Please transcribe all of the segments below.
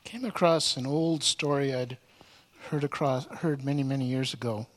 Came across an old story I'd heard many years ago.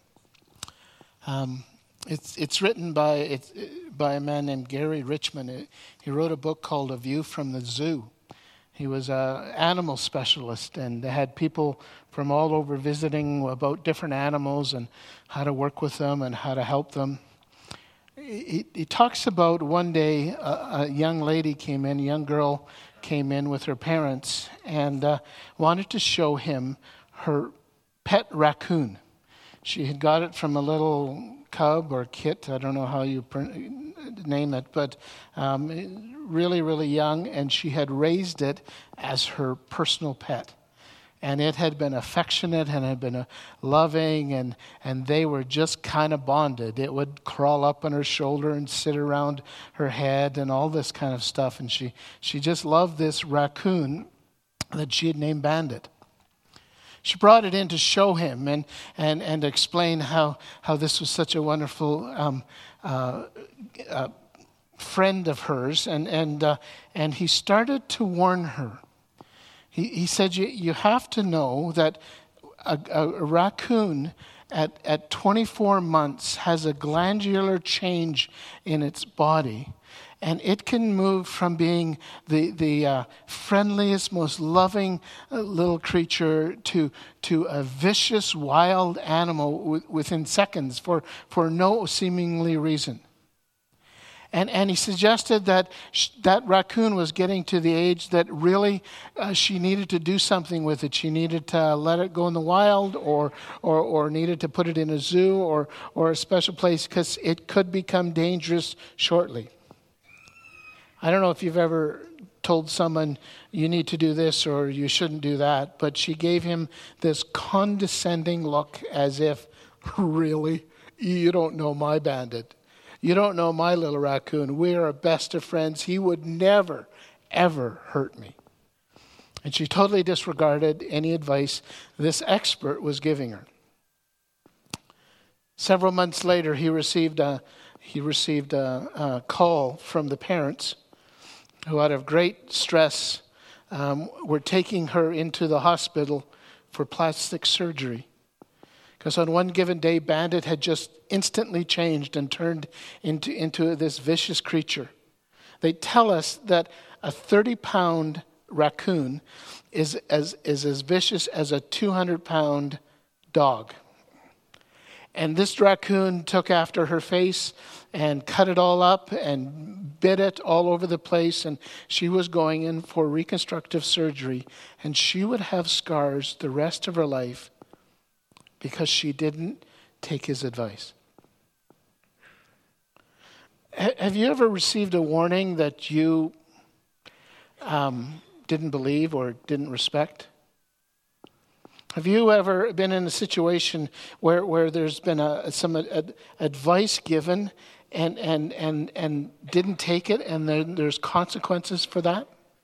It's written by a man named Gary Richmond. He wrote a book called A View from the Zoo. He was an animal specialist, and they had people from all over visiting about different animals and how to work with them and how to help them. He talks about one day a young girl came in with her parents and wanted to show him her pet raccoon. She had got it from a little cub or kit, I don't know how you name it, but really young, and she had raised it as her personal pet. And it had been affectionate and had been loving, and they were just kind of bonded. It would crawl up on her shoulder and sit around her head and all this kind of stuff. And she just loved this raccoon that she had named Bandit. She brought it in to show him and explain how this was such a wonderful friend of hers. And he started to warn her. He said, you have to know that a raccoon at 24 months has a glandular change in its body. And it can move from being the friendliest, most loving little creature to a vicious, wild animal within seconds for no seemingly reason. And he suggested that that raccoon was getting to the age that really she needed to do something with it. She needed to let it go in the wild or needed to put it in a zoo or a special place because it could become dangerous shortly. I don't know if you've ever told someone you need to do this or you shouldn't do that, but she gave him this condescending look as if, really, you don't know my Bandit. You don't know my little raccoon. We are best of friends. He would never, ever hurt me. And she totally disregarded any advice this expert was giving her. Several months later, he received a call from the parents who, out of great stress, were taking her into the hospital for plastic surgery. Because on one given day, Bandit had just instantly changed and turned into this vicious creature. They tell us that a 30-pound raccoon is as vicious as a 200-pound dog. And this raccoon took after her face and cut it all up and bit it all over the place. And she was going in for reconstructive surgery. And she would have scars the rest of her life because she didn't take his advice. Have you ever received a warning that you didn't believe or didn't respect? Have you ever been in a situation where there's been some advice given and didn't take it, and then there's consequences for that?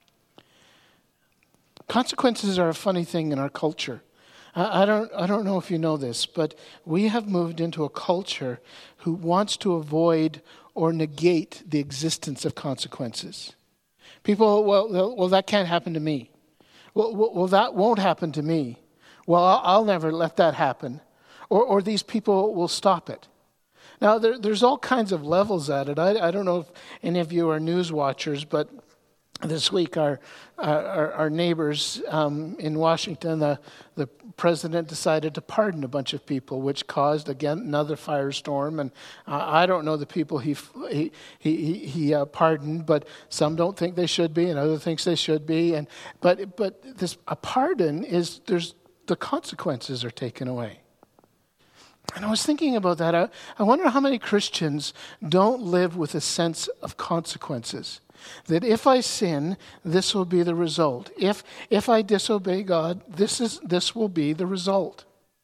Consequences are a funny thing in our culture. I don't know if you know this, but we have moved into a culture who wants to avoid or negate the existence of consequences. People, well, that can't happen to me. Well, that won't happen to me. Well, I'll never let that happen. Or these people will stop it. Now, there's all kinds of levels at it. I don't know if any of you are news watchers, but this week our neighbors in Washington, the president decided to pardon a bunch of people, which caused, again, another firestorm. And I don't know the people he pardoned, but some don't think they should be, and others think they should be. But a pardon is the consequences are taken away. And I was thinking about that. I wonder how many Christians don't live with a sense of consequences. That if I sin, this will be the result. If I disobey God, this will be the result.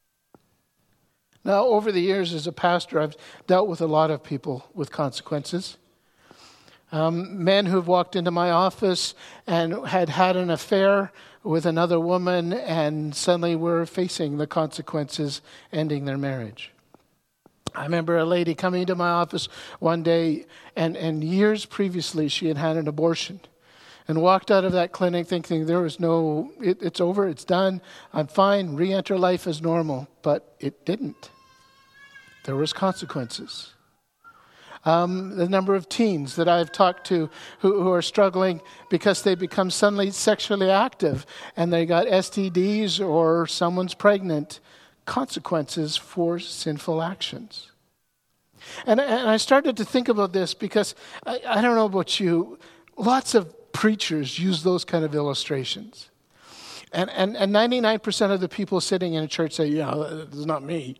Now, over the years as a pastor, I've dealt with a lot of people with consequences. Men who've walked into my office and had an affair with another woman and suddenly were facing the consequences ending their marriage. I remember a lady coming to my office one day, and years previously she had had an abortion. and walked out of that clinic thinking it's over, it's done, I'm fine, re-enter life as normal. But it didn't. There was consequences. The number of teens that I've talked to who are struggling because they become suddenly sexually active and they got STDs or someone's pregnant. Consequences for sinful actions. And I started to think about this because I don't know about you, lots of preachers use those kind of illustrations. And 99% of the people sitting in a church say, yeah, it's not me.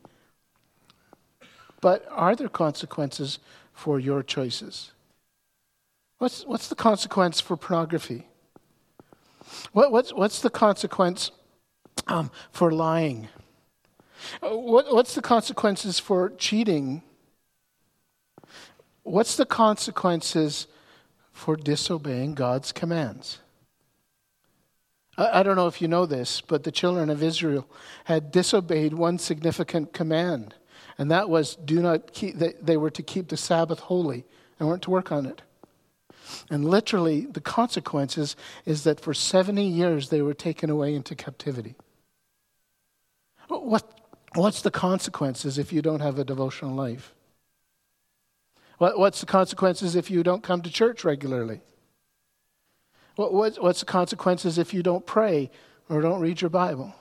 But are there consequences for your choices? What's the consequence for pornography? What's the consequence for lying? What's the consequences for cheating? What's the consequences for disobeying God's commands? I don't know if you know this, but the children of Israel had disobeyed one significant command, and that was they were to keep the Sabbath holy and weren't to work on it. And literally, the consequences is that for 70 years they were taken away into captivity. What's the consequences if you don't have a devotional life? What's the consequences if you don't come to church regularly? What's the consequences if you don't pray or don't read your Bible?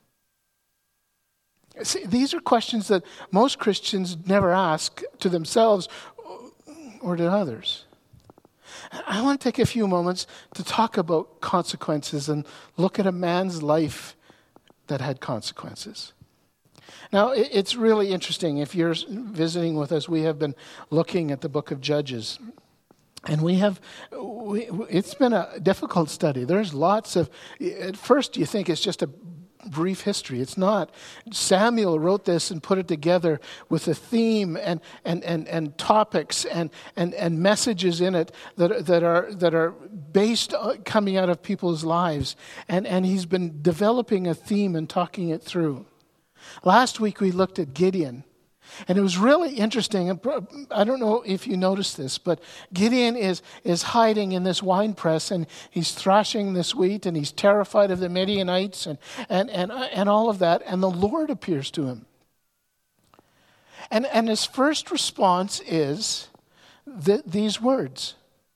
See, these are questions that most Christians never ask to themselves or to others. I want to take a few moments to talk about consequences and look at a man's life that had consequences. Now, it's really interesting. If you're visiting with us, we have been looking at the book of Judges. And it's been a difficult study. There's lots of, at first you think it's just a brief history. It's not. Samuel wrote this and put it together with a theme and topics and messages in it that are based coming out of people's lives. And he's been developing a theme and talking it through. Last week we looked at Gideon, and it was really interesting. I don't know if you noticed this, but Gideon is hiding in this wine press, and he's thrashing this wheat, and he's terrified of the Midianites and all of that, and the Lord appears to him. And his first response is these words: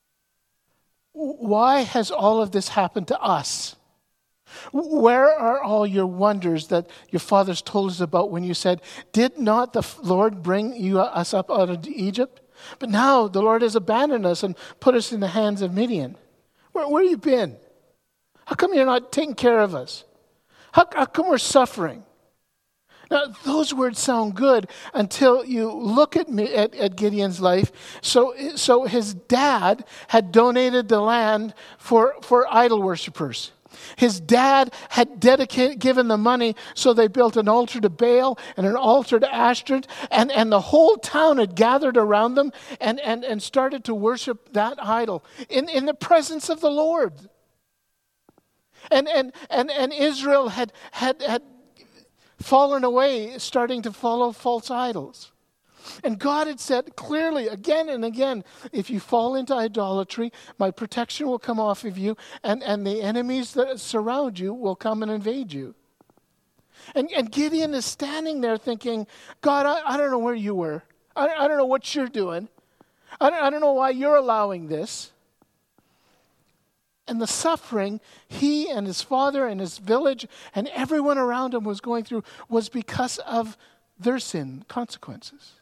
why has all of this happened to us? Where are all your wonders that your fathers told us about when you said, did not the Lord bring us up out of Egypt? But now the Lord has abandoned us and put us in the hands of Midian. Where have you been? How come you're not taking care of us? How come we're suffering? Now, those words sound good until you look at Gideon's life. So his dad had donated the land for idol worshipers. His dad had given the money, so they built an altar to Baal and an altar to Ashtoreth, and the whole town had gathered around them and started to worship that idol in the presence of the Lord. And Israel had fallen away, starting to follow false idols. And God had said clearly again and again, if you fall into idolatry, my protection will come off of you, and the enemies that surround you will come and invade you. And Gideon is standing there thinking, God, I don't know where you were. I don't know what you're doing. I don't know why you're allowing this. And the suffering he and his father and his village and everyone around him was going through was because of their sin consequences.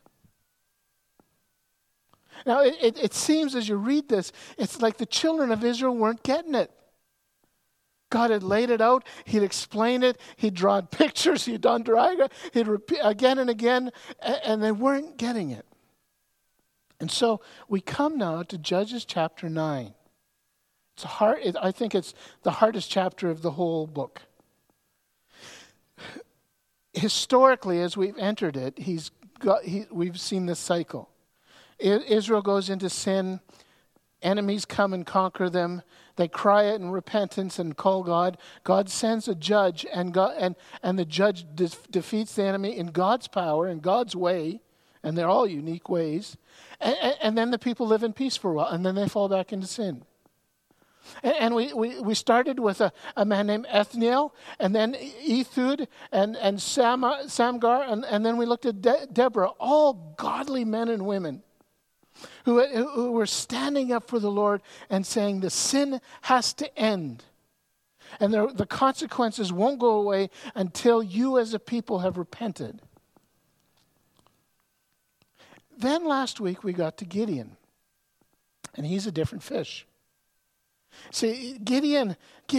Now, it seems as you read this, it's like the children of Israel weren't getting it. God had laid it out. He'd explained it. He'd drawn pictures. He'd done diagrams. He'd repeat again and again, and they weren't getting it. And so we come now to Judges chapter 9. I think it's the hardest chapter of the whole book. Historically, as we've entered it, we've seen this cycle. Israel goes into sin. Enemies come and conquer them. They cry out in repentance and call God. God sends a judge, and the judge defeats the enemy in God's power, in God's way, and they're all unique ways. And then the people live in peace for a while, and then they fall back into sin. And we started with a man named Ethniel, and then Ehud, and Samgar, and then we looked at Deborah, all godly men and women who were standing up for the Lord and saying the sin has to end. And the consequences won't go away until you as a people have repented. Then last week we got to Gideon, and he's a different fish. See, Gideon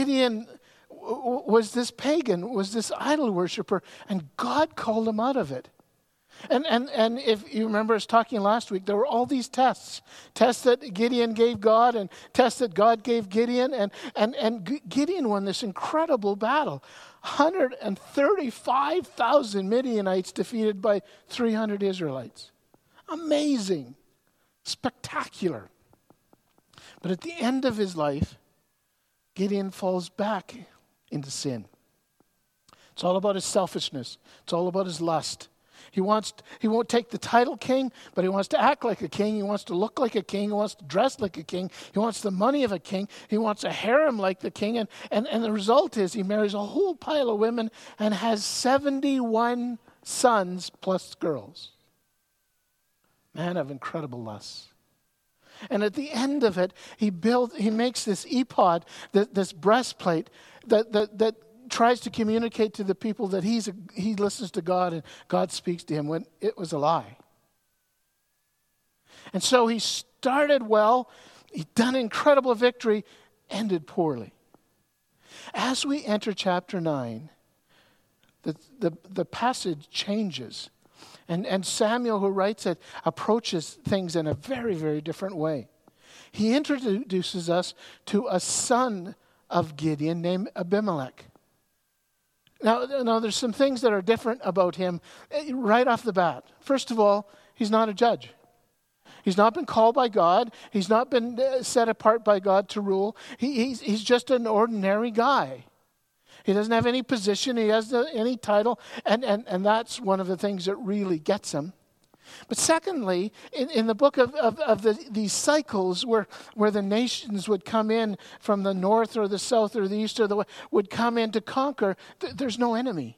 was this pagan, was this idol worshiper, and God called him out of it. And if you remember us talking last week, there were all these tests that Gideon gave God and tests that God gave Gideon. And Gideon won this incredible battle. 135,000 Midianites defeated by 300 Israelites. Amazing. Spectacular. But at the end of his life, Gideon falls back into sin. It's all about his selfishness. It's all about his lust. He won't take the title king, but he wants to act like a king. He wants to look like a king. He wants to dress like a king. He wants the money of a king. He wants a harem like the king. And the result is he marries a whole pile of women and has 71 sons plus girls. Man of incredible lust. And at the end of it, he makes this ephod, this breastplate that tries to communicate to the people that he listens to God and God speaks to him, when it was a lie. And so he started well, he'd done incredible victory, ended poorly. As we enter chapter 9, the passage changes. And Samuel, who writes it, approaches things in a very, very different way. He introduces us to a son of Gideon named Abimelech. Now, there's some things that are different about him right off the bat. First of all, he's not a judge. He's not been called by God. He's not been set apart by God to rule. He's just an ordinary guy. He doesn't have any position. He has any title. And that's one of the things that really gets him. But secondly, in the book of these cycles where the nations would come in from the north or the south or the east or the west, would come in to conquer, there's no enemy.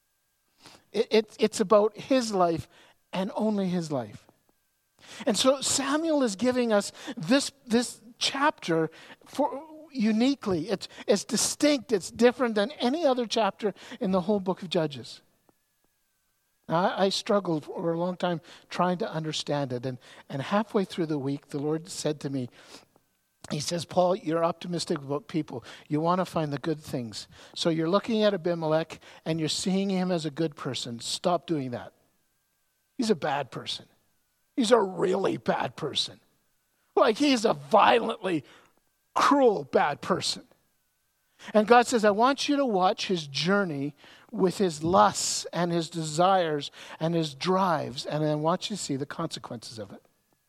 It's about his life and only his life. And so Samuel is giving us this chapter uniquely. It's distinct. It's different than any other chapter in the whole book of Judges. Now, I struggled for a long time trying to understand it. And halfway through the week, the Lord said to me, he says, Paul, you're optimistic about people. You want to find the good things. So you're looking at Abimelech and you're seeing him as a good person. Stop doing that. He's a bad person. He's a really bad person. Like he's a violently cruel, bad person. And God says, I want you to watch his journey with his lusts and his desires and his drives, and I want you to see the consequences of it.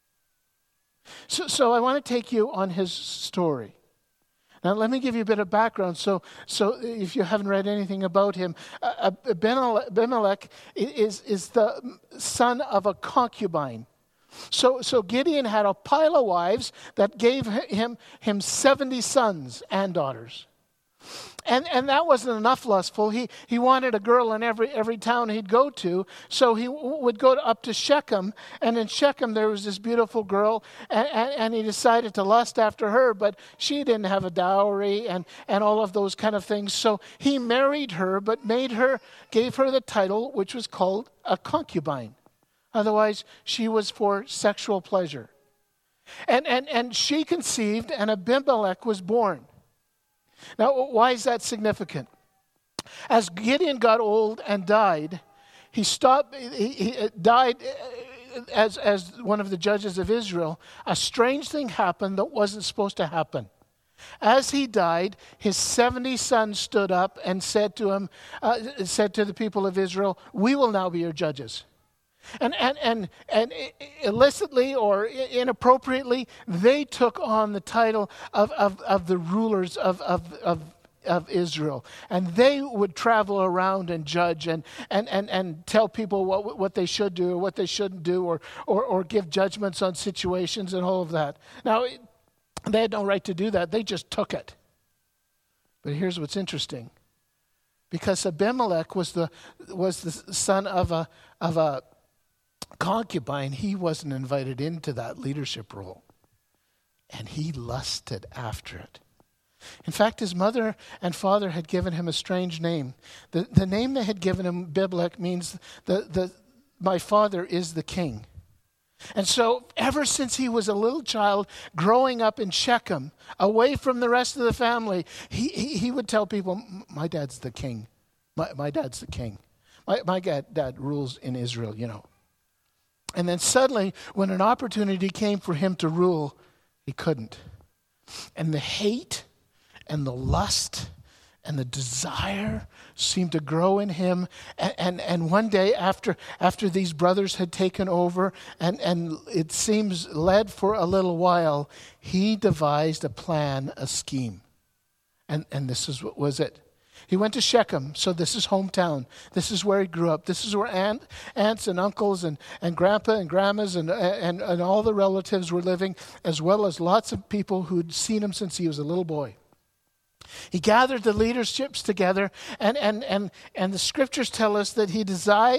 So I want to take you on his story. Now let me give you a bit of background. So if you haven't read anything about him, Abimelech is the son of a concubine. So Gideon had a pile of wives that gave him 70 sons and daughters. And that wasn't enough lustful. He wanted a girl in every town he'd go to. So he would go up to Shechem. And in Shechem, there was this beautiful girl. And he decided to lust after her. But she didn't have a dowry and all of those kind of things. So he married her, but gave her the title, which was called a concubine. Otherwise, she was for sexual pleasure. And she conceived, and Abimelech was born. Now, why is that significant? As Gideon got old and died, he died as one of the judges of Israel. A strange thing happened that wasn't supposed to happen. As he died, his 70 sons stood up and said to the people of Israel, "We will now be your judges." And illicitly or inappropriately, they took on the title of the rulers of Israel. And they would travel around and judge and tell people what they should do or what they shouldn't do or give judgments on situations and all of that. Now, They had no right to do that. They just took it. But here's what's interesting. Because Abimelech was the son of a concubine, he wasn't invited into that leadership role. And he lusted after it. In fact, his mother and father had given him a strange name. The name they had given him, Abimelech, means my father is the king. And so ever since he was a little child growing up in Shechem, away from the rest of the family, he would tell people, my dad's the king. My dad's the king. My dad rules in Israel, you know. And then suddenly, when an opportunity came for him to rule, he couldn't. And the hate and the lust and the desire seemed to grow in him. And one day after these brothers had taken over, and it seems led for a little while, he devised a plan, a scheme. And this is what was it. He went to Shechem, so this is hometown. This is where he grew up. This is where aunts and uncles and grandpa and grandmas and all the relatives were living, as well as lots of people who'd seen him since he was a little boy. He gathered the leaderships together, and the scriptures tell us that he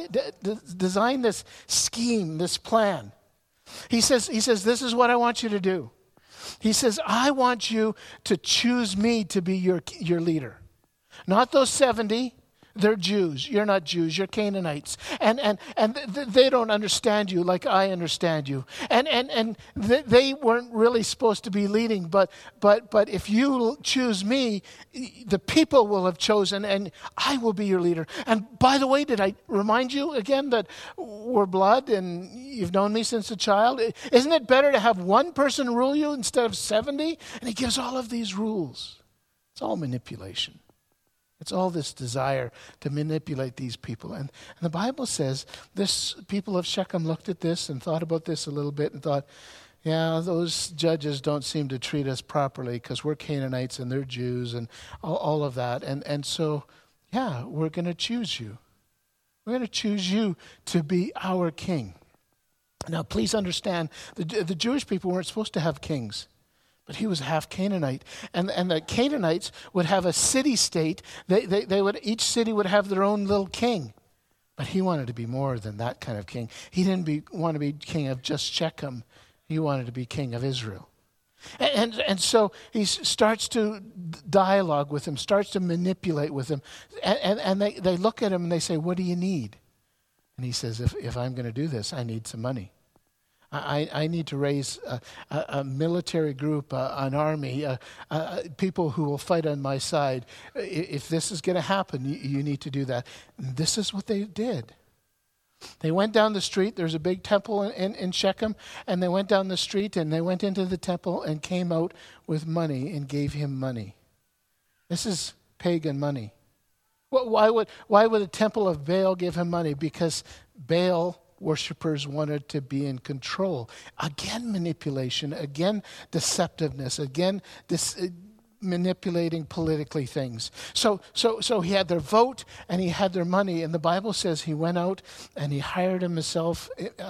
designed this scheme, this plan. He says, this is what I want you to do. He says, I want you to choose me to be your leader. Not those 70. They're Jews. You're not Jews. You're Canaanites. And they don't understand you like I understand you. And they weren't really supposed to be leading. But if you choose me, the people will have chosen, and I will be your leader. And by the way, did I remind you again that we're blood and you've known me since a child? Isn't it better to have one person rule you instead of 70? And he gives all of these rules. It's all manipulation. It's all this desire to manipulate these people. And the Bible says this people of Shechem looked at this and thought about this a little bit and thought, yeah, those judges don't seem to treat us properly because we're Canaanites and they're Jews and all of that. And so, yeah, we're going to choose you. We're going to choose you to be our king. Now, please understand, the Jewish people weren't supposed to have kings. But he was half Canaanite. And the Canaanites would have a city-state. Each city would have their own little king. But he wanted to be more than that kind of king. He didn't want to be king of just Shechem. He wanted to be king of Israel. And so he starts to dialogue with him, starts to manipulate with him. And they look at him and they say, what do you need? And he says, if I'm going to do this, I need some money. I need to raise a military group, an army, people who will fight on my side. If this is going to happen, you need to do that. And this is what they did. They went down the street. There's a big temple in Shechem. And they went down the street and they went into the temple and came out with money and gave him money. This is pagan money. Why would the temple of Baal give him money? Because Baal worshippers wanted to be in control. Again, manipulation. Again, deceptiveness. Again, manipulating politically things. So he had their vote and he had their money. And the Bible says he went out and he hired himself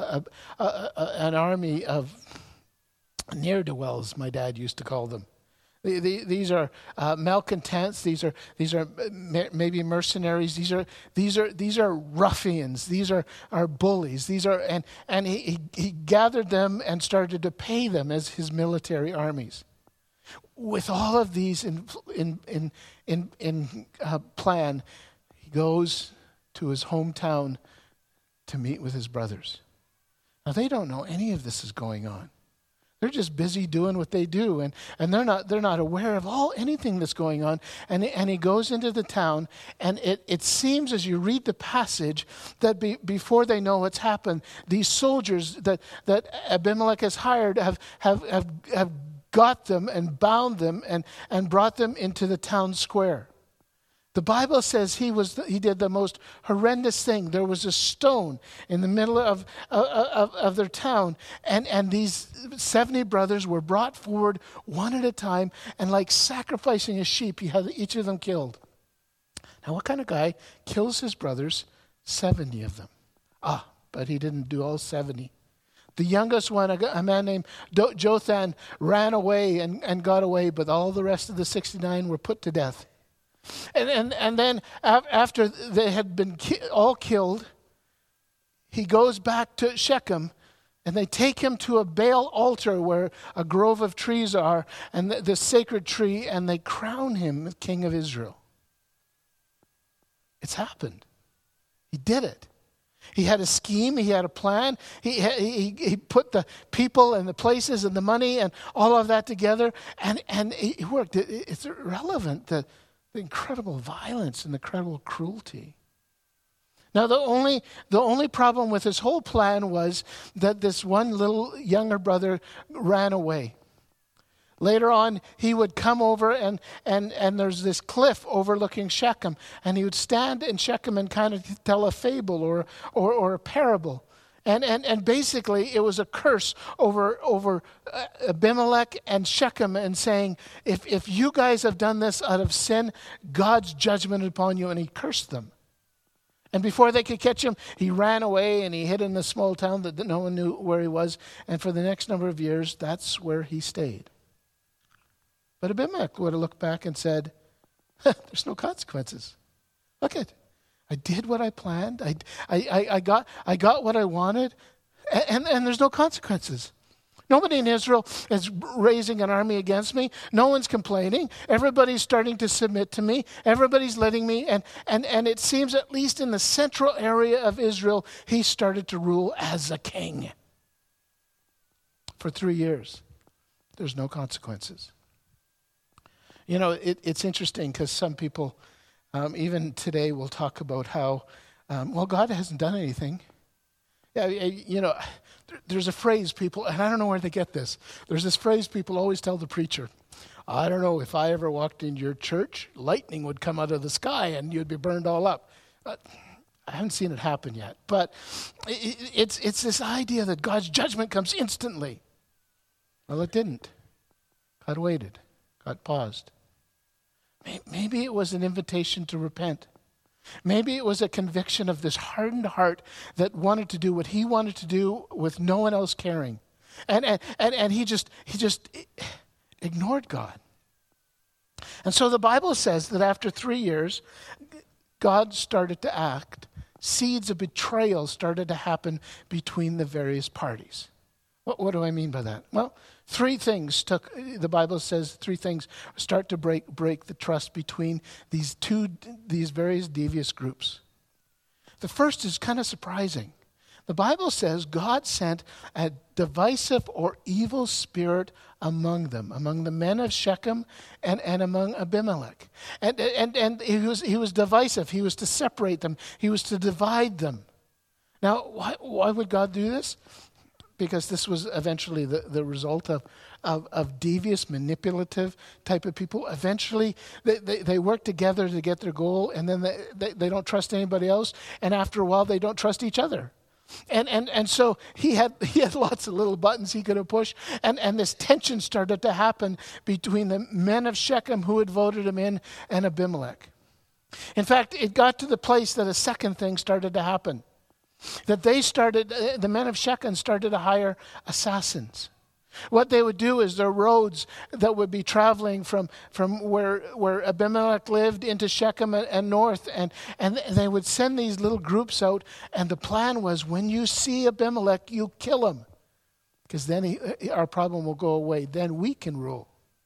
an army of ne'er-do-wells, my dad used to call them. These are malcontents. These are maybe mercenaries. These are ruffians. These are bullies. And he gathered them and started to pay them as his military armies. With all of these in plan, he goes to his hometown to meet with his brothers. Now they don't know any of this is going on. They're just busy doing what they do, and they're not aware of anything that's going on. And he goes into the town, and it seems as you read the passage that before they know what's happened, these soldiers that Abimelech has hired have got them and bound them and brought them into the town square. The Bible says he did the most horrendous thing. There was a stone in the middle of their town, and these 70 brothers were brought forward one at a time, and like sacrificing a sheep, he had each of them killed. Now, what kind of guy kills his brothers? 70 of them. But he didn't do all 70. The youngest one, a man named Jotham, ran away and got away, but all the rest of the 69 were put to death. And then after they had been all killed, he goes back to Shechem, and they take him to a Baal altar where a grove of trees are, and the sacred tree, and they crown him king of Israel. It's happened. He did it. He had a scheme. He had a plan. He put the people and the places and the money and all of that together, and it worked. It's irrelevant, the incredible violence and the incredible cruelty. Now, the only problem with his whole plan was that this one little younger brother ran away. Later on, he would come over and there's this cliff overlooking Shechem, and he would stand in Shechem and kind of tell a fable or a parable. And basically, it was a curse over Abimelech and Shechem, and saying, if you guys have done this out of sin, God's judgment upon you, and he cursed them. And before they could catch him, he ran away and he hid in a small town that no one knew where he was. And for the next number of years, that's where he stayed. But Abimelech would have looked back and said, there's no consequences. Look at, I did what I planned. I got what I wanted, and there's no consequences. Nobody in Israel is raising an army against me. No one's complaining. Everybody's starting to submit to me. Everybody's letting me. And it seems, at least in the central area of Israel, he started to rule as a king. For 3 years, there's no consequences. You know, it's interesting because some people, even today, will talk about how, God hasn't done anything. Yeah, you know, there's a phrase people, and I don't know where they get this. There's this phrase people always tell the preacher. I don't know, if I ever walked into your church, lightning would come out of the sky and you'd be burned all up. I haven't seen it happen yet. But it's this idea that God's judgment comes instantly. Well, it didn't. God waited. God paused. Maybe it was an invitation to repent. Maybe it was a conviction of this hardened heart that wanted to do what he wanted to do with no one else caring. And he just ignored God. And so the Bible says that after 3 years, God started to act. Seeds of betrayal started to happen between the various parties. What do I mean by that? Well, the Bible says 3 things start to break the trust between these various devious groups. The first is kind of surprising. The Bible says God sent a divisive or evil spirit among them, among the men of Shechem and among Abimelech. And he was divisive. He was to separate them. He was to divide them. Now, why would God do this? Because this was eventually the result of devious, manipulative type of people. Eventually, they work together to get their goal, and then they don't trust anybody else. And after a while, they don't trust each other. And so he had lots of little buttons he could have pushed. And this tension started to happen between the men of Shechem who had voted him in and Abimelech. In fact, it got to the place that a second thing started to happen. That the men of Shechem started to hire assassins. What they would do is their roads that would be traveling from where Abimelech lived into Shechem and north, and they would send these little groups out, and the plan was, when you see Abimelech, you kill him, because then our problem will go away. Then we can rule.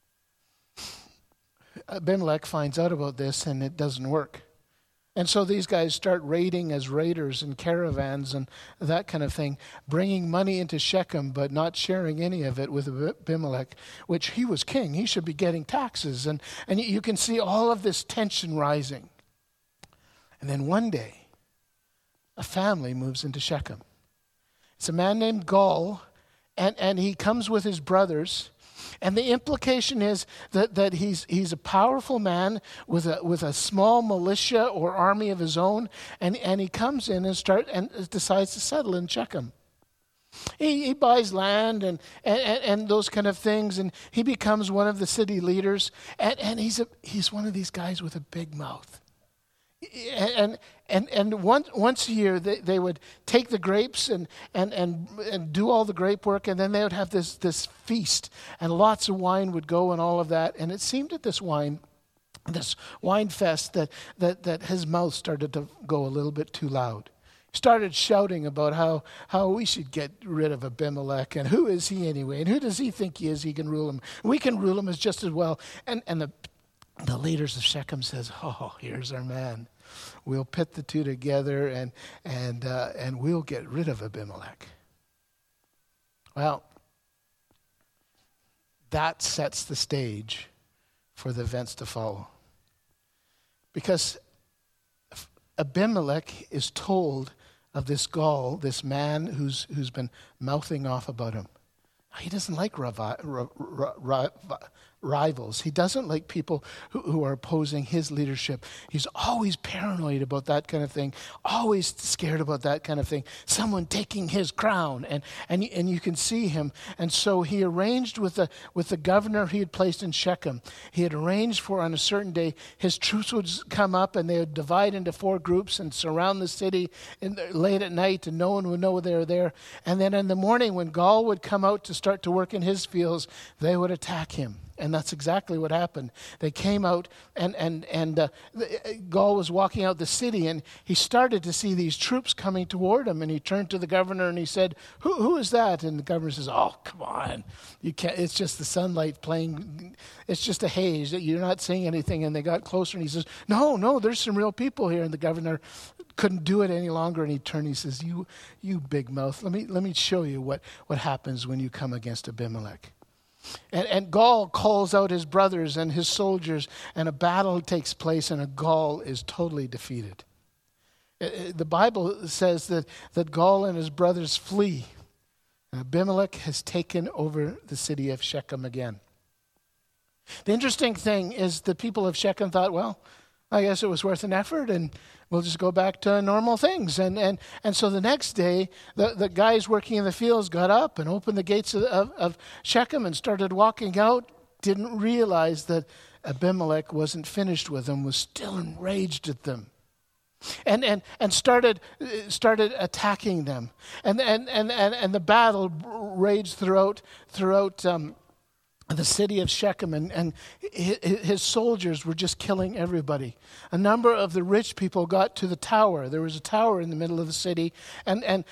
Abimelech finds out about this, and it doesn't work. And so these guys start raiding as raiders and caravans and that kind of thing, bringing money into Shechem, but not sharing any of it with Abimelech, which he was king. He should be getting taxes. And you can see all of this tension rising. And then one day, a family moves into Shechem. It's a man named Gaal, and he comes with his brothers. And the implication is that he's a powerful man with a small militia or army of his own, and he comes in and decides to settle in Shechem. He buys land and those kind of things, and he becomes one of the city leaders. And he's one of these guys with a big mouth. And once a year they would take the grapes and do all the grape work, and then they would have this feast, and lots of wine would go and all of that. And it seemed at this wine fest that his mouth started to go a little bit too loud. He started shouting about how we should get rid of Abimelech, and who is he anyway, and who does he think he is, he can rule him. We can rule him as just as well. And the leaders of Shechem says, oh, here's our man. We'll pit the two together and we'll get rid of Abimelech. Well, that sets the stage for the events to follow. Because Abimelech is told of this Gaul, this man who's been mouthing off about him. He doesn't like rivals. He doesn't like people who are opposing his leadership. He's always paranoid about that kind of thing, always scared about that kind of thing, someone taking his crown. And you can see him. And so he arranged with the governor he had placed in Shechem. He had arranged for, on a certain day, his troops would come up and they would divide into 4 groups and surround the city late at night, and no one would know they were there. And then in the morning, when Gaul would come out to start to work in his fields, they would attack him. And that's exactly what happened. They came out, and Gaul was walking out the city, and he started to see these troops coming toward him. And he turned to the governor and he said, "Who is that?" And the governor says, "Oh, come on, you can't. It's just the sunlight playing. It's just a haze. You're not seeing anything." And they got closer, and he says, "No, there's some real people here." And the governor couldn't do it any longer, and he turned. He says, "You big mouth. Let me show you what happens when you come against Abimelech." And Gaul calls out his brothers and his soldiers, and a battle takes place, and Gaul is totally defeated. The Bible says that Gaul and his brothers flee, and Abimelech has taken over the city of Shechem again. The interesting thing is the people of Shechem thought, well, I guess it was worth an effort, and we'll just go back to normal things. And so the next day, the guys working in the fields got up and opened the gates of Shechem and started walking out, didn't realize that Abimelech wasn't finished with them, was still enraged at them. And started attacking them. And the battle raged throughout the city of Shechem, and his soldiers were just killing everybody. A number of the rich people got to the tower. There was a tower in the middle of the city, and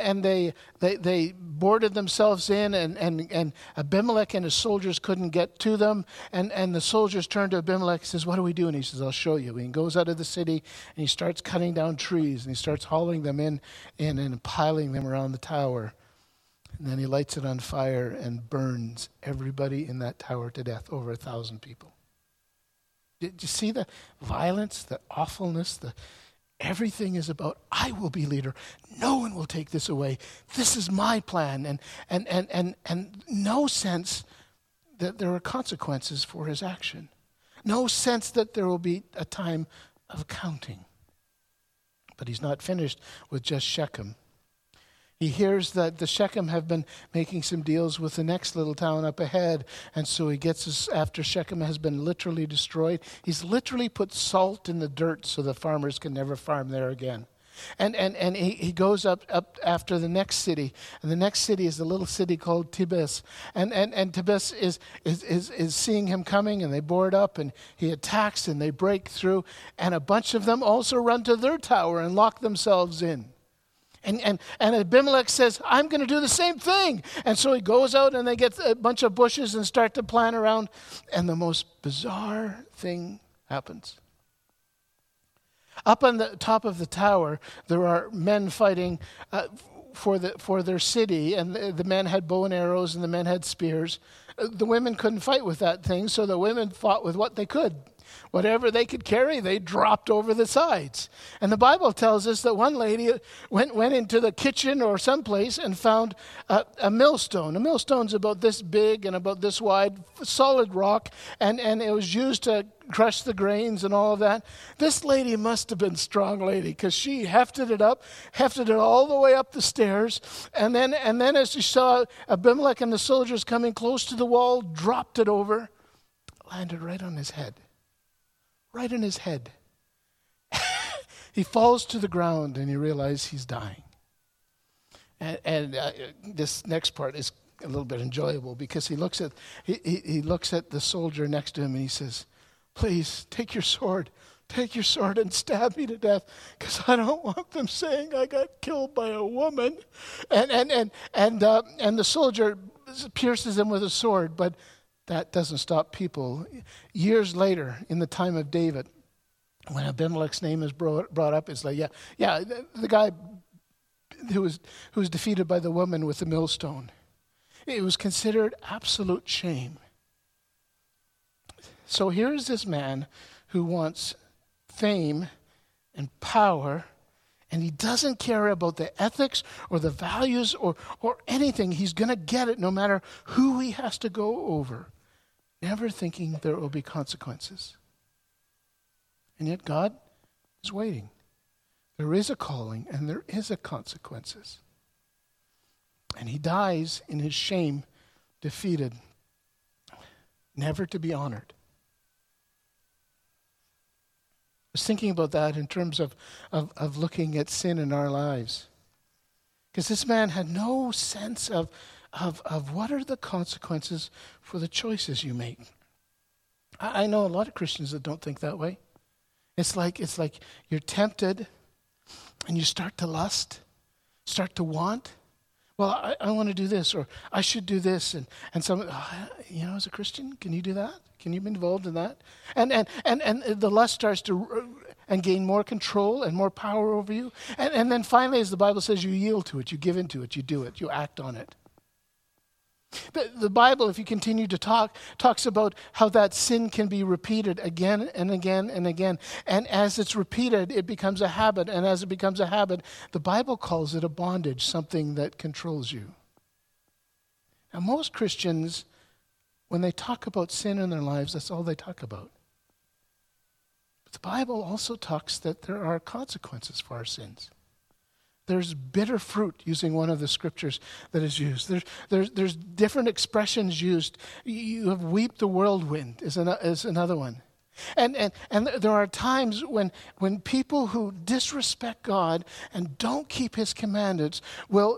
they boarded themselves in, and Abimelech and his soldiers couldn't get to them. And the soldiers turned to Abimelech and says, "What do we do?" And he says, "I'll show you." And he goes out of the city and he starts cutting down trees, and he starts hauling them in and piling them around the tower. And then he lights it on fire and burns everybody in that tower to death, over 1,000 people. Did you see the violence, the awfulness? Everything is about, I will be leader. No one will take this away. This is my plan. And no sense that there are consequences for his action. No sense that there will be a time of accounting. But he's not finished with just Shechem. He hears that the Shechem have been making some deals with the next little town up ahead. And so he gets us, after Shechem has been literally destroyed, he's literally put salt in the dirt so the farmers can never farm there again. And he goes up after the next city. And the next city is a little city called Tebes. And Tebes is seeing him coming, and they board up, and he attacks, and they break through. And a bunch of them also run to their tower and lock themselves in. And Abimelech says, "I'm going to do the same thing." And so he goes out, and they get a bunch of bushes and start to plan around. And the most bizarre thing happens. Up on the top of the tower, there are men fighting for their city. And the men had bow and arrows, and the men had spears. The women couldn't fight with that thing, so the women fought with what they could. Whatever they could carry, they dropped over the sides. And the Bible tells us that one lady went into the kitchen or someplace and found a millstone. A millstone's about this big and about this wide, solid rock, and it was used to crush the grains and all of that. This lady must have been a strong lady, because she hefted it all the way up the stairs, and then as she saw Abimelech and the soldiers coming close to the wall, dropped it over, landed right on his head. Right in his head. He falls to the ground and he realizes he's dying. And this next part is a little bit enjoyable because he looks at the soldier next to him and he says, "Please take your sword and stab me to death, because I don't want them saying I got killed by a woman." And the soldier pierces him with a sword, but that doesn't stop people. Years later, in the time of David, when Abimelech's name is brought up, it's like, the guy who was defeated by the woman with the millstone. It was considered absolute shame. So here's this man who wants fame and power, and he doesn't care about the ethics or the values or anything. He's going to get it no matter who he has to go over, never thinking there will be consequences. And yet God is waiting. There is a calling and there is a consequences. And he dies in his shame, defeated, never to be honored. I was thinking about that in terms of looking at sin in our lives. Because this man had no sense of what are the consequences for the choices you make. I know a lot of Christians that don't think that way. It's like you're tempted and you start to lust, start to want. Well, I want to do this, or I should do this. And some, as a Christian, can you do that? Can you be involved in that? And the lust starts to and gain more control and more power over you. And then finally, as the Bible says, you yield to it, you give into it, you do it, you act on it. The Bible, if you continue to talks about how that sin can be repeated again and again and again. And as it's repeated, it becomes a habit. And as it becomes a habit, the Bible calls it a bondage, something that controls you. Now, most Christians, when they talk about sin in their lives, that's all they talk about. But the Bible also talks that there are consequences for our sins. There's bitter fruit, using one of the scriptures that is used. There's different expressions used. You have weep the whirlwind is another one. And there are times when people who disrespect God and don't keep his commandments will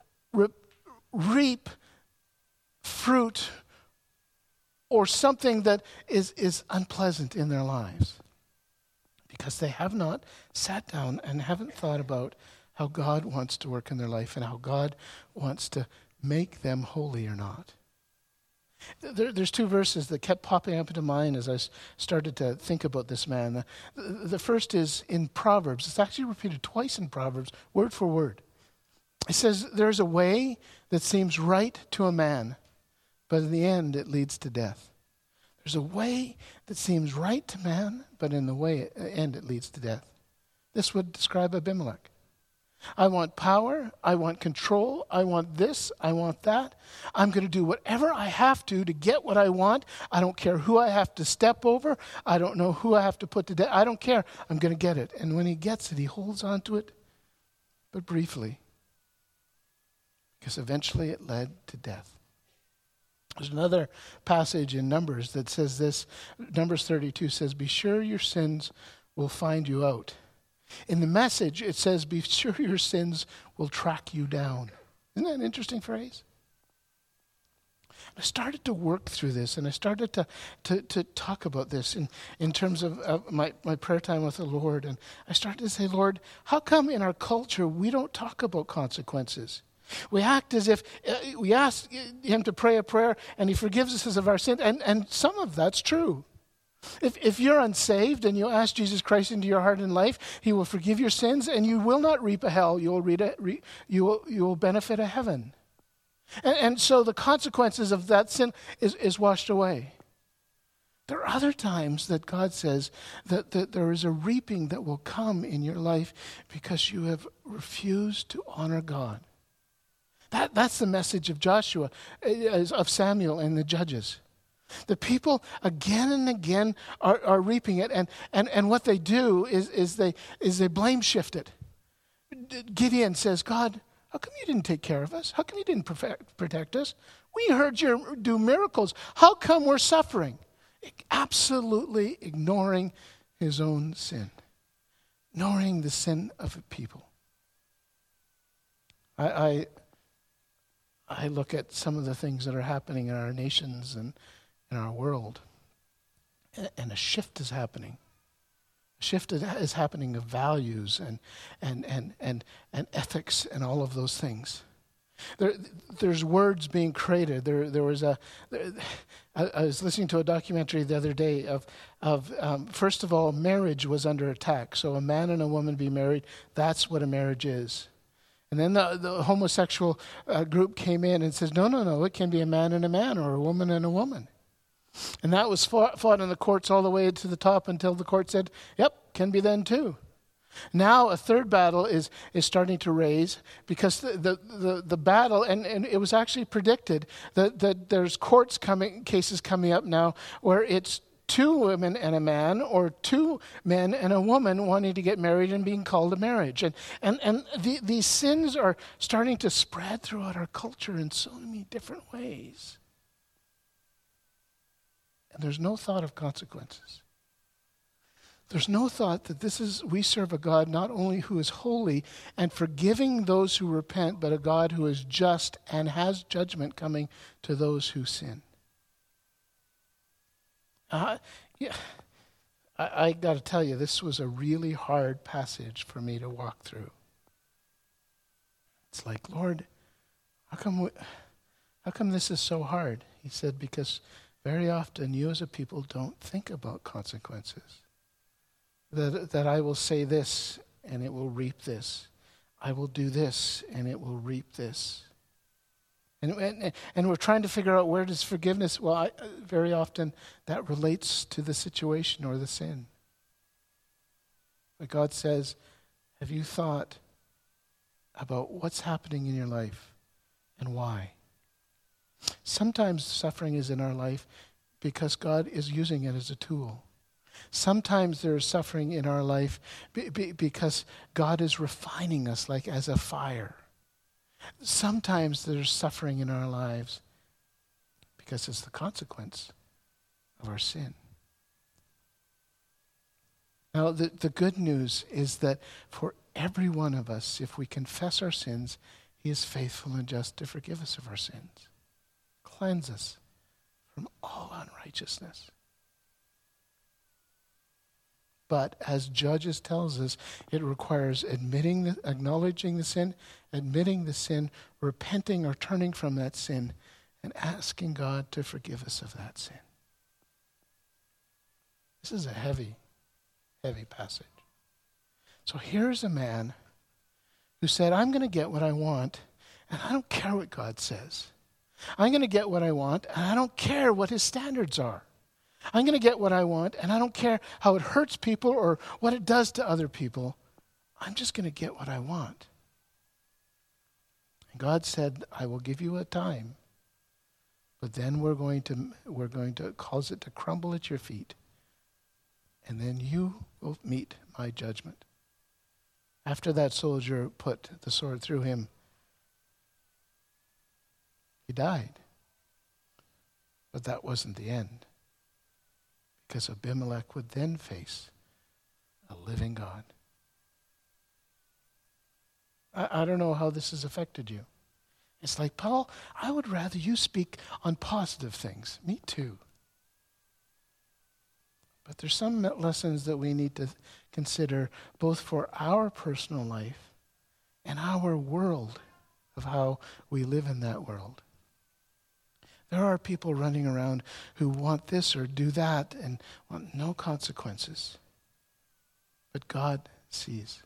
reap fruit or something that is unpleasant in their lives, because they have not sat down and haven't thought about how God wants to work in their life and how God wants to make them holy or not. There's two verses that kept popping up into mind as I started to think about this man. The first is in Proverbs. It's actually repeated twice in Proverbs, word for word. It says, "There's a way that seems right to a man, but in the end it leads to death." There's a way that seems right to man, but in the end it leads to death. This would describe Abimelech. I want power, I want control, I want this, I want that. I'm going to do whatever I have to get what I want. I don't care who I have to step over. I don't know who I have to put to death. I don't care. I'm going to get it. And when he gets it, he holds on to it, but briefly, because eventually it led to death. There's another passage in Numbers that says this. Numbers 32 says, "Be sure your sins will find you out." In the Message, it says, "Be sure your sins will track you down." Isn't that an interesting phrase? I started to work through this, and I started to talk about this in terms of my prayer time with the Lord. And I started to say, Lord, how come in our culture we don't talk about consequences? We act as if we ask him to pray a prayer, and he forgives us of our sin, and some of that's true. If you're unsaved and you ask Jesus Christ into your heart and life, he will forgive your sins, and you will not reap a hell. You will benefit a heaven. And so the consequences of that sin is washed away. There are other times that God says that there is a reaping that will come in your life because you have refused to honor God. That's the message of Joshua, of Samuel and the Judges. The people again and again are reaping it, and what they do is they blame shift it. Gideon says, "God, how come you didn't take care of us? How come you didn't protect us? We heard you do miracles. How come we're suffering?" Absolutely ignoring his own sin. knowing the sin of a people. I look at some of the things that are happening in our nations and in our world, and a shift is happening. A shift is happening of values and ethics and all of those things. There's words being created. I was listening to a documentary the other day of first of all, marriage was under attack. So a man and a woman be married, that's what a marriage is. And then the homosexual group came in and says, no, it can be a man and a man or a woman and a woman. And that was fought in the courts all the way to the top until the court said, yep, can be then too. Now a third battle is starting to raise because the battle, and it was actually predicted that there's cases coming up now where it's 2 women and a man or 2 men and a woman wanting to get married and being called a marriage. And these sins are starting to spread throughout our culture in so many different ways. And there's no thought of consequences. There's no thought that we serve a God not only who is holy and forgiving those who repent, but a God who is just and has judgment coming to those who sin. I got to tell you, this was a really hard passage for me to walk through. It's like, Lord, how come this is so hard? He said, because very often you as a people don't think about consequences. That I will say this and it will reap this. I will do this and it will reap this. And we're trying to figure out, where does forgiveness, very often that relates to the situation or the sin. But God says, have you thought about what's happening in your life and why? Sometimes suffering is in our life because God is using it as a tool. Sometimes there's suffering in our life because God is refining us like as a fire. Sometimes there's suffering in our lives because it's the consequence of our sin. Now, the good news is that for every one of us, if we confess our sins, He is faithful and just to forgive us of our sins, cleanse us from all unrighteousness. But as Judges tells us, it requires acknowledging the sin, admitting the sin, repenting or turning from that sin, and asking God to forgive us of that sin. This is a heavy, heavy passage. So here's a man who said, I'm going to get what I want, and I don't care what God says. I'm going to get what I want, and I don't care what His standards are. I'm going to get what I want, and I don't care how it hurts people or what it does to other people. I'm just going to get what I want. And God said, I will give you a time, but then we're going to cause it to crumble at your feet, and then you will meet my judgment. After that soldier put the sword through him, he died. But that wasn't the end. Because Abimelech would then face a living God. I don't know how this has affected you. It's like, Paul, I would rather you speak on positive things. Me too. But there's some lessons that we need to consider both for our personal life and our world of how we live in that world. There are people running around who want this or do that and want no consequences. But God sees.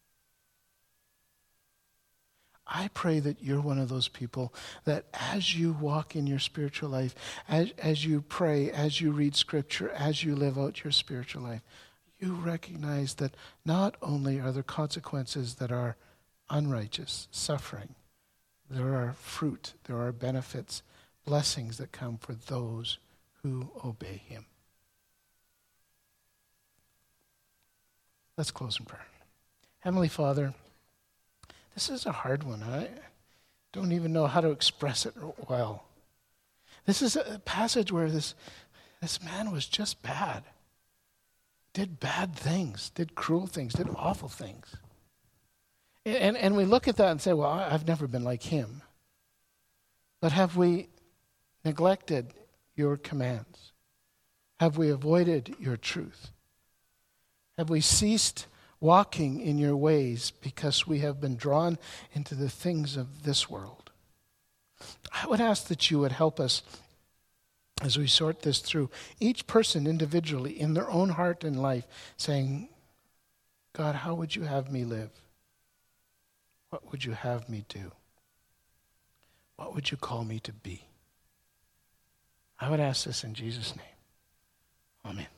I pray that you're one of those people that as you walk in your spiritual life, as you pray, as you read Scripture, as you live out your spiritual life, you recognize that not only are there consequences that are unrighteous, suffering, there are fruit, there are benefits, blessings that come for those who obey Him. Let's close in prayer. Heavenly Father, this is a hard one. I don't even know how to express it well. This is a passage where this man was just bad. did bad things, did cruel things, did awful things. And we look at that and say, well, I've never been like him. But have we neglected your commands? Have we avoided your truth? Have we ceased walking in your ways because we have been drawn into the things of this world? I would ask that you would help us as we sort this through, each person individually in their own heart and life, saying, God, how would you have me live? What would you have me do? What would you call me to be? I would ask this in Jesus' name. Amen.